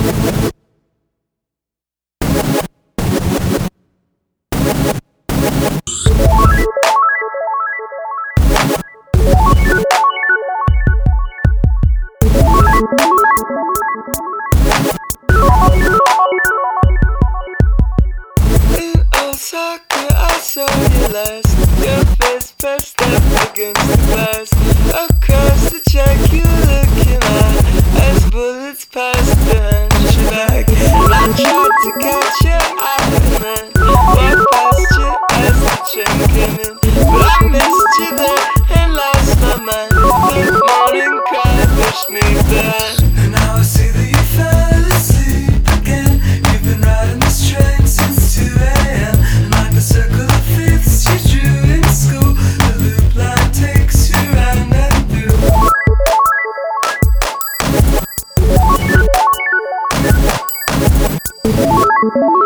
Osaka, I saw you last. Your face pressed up against the glass. Across the track, you looking at as bullets passed behind your back. I tried to catch your eye and then walked past you as the train came in. But I missed you there and lost my mind. The morning cry pushed me back. And now I see that you fell asleep again. You've been riding this train since 2 a.m. Like the circle of fifths you drew in school, the loop line takes you round and through.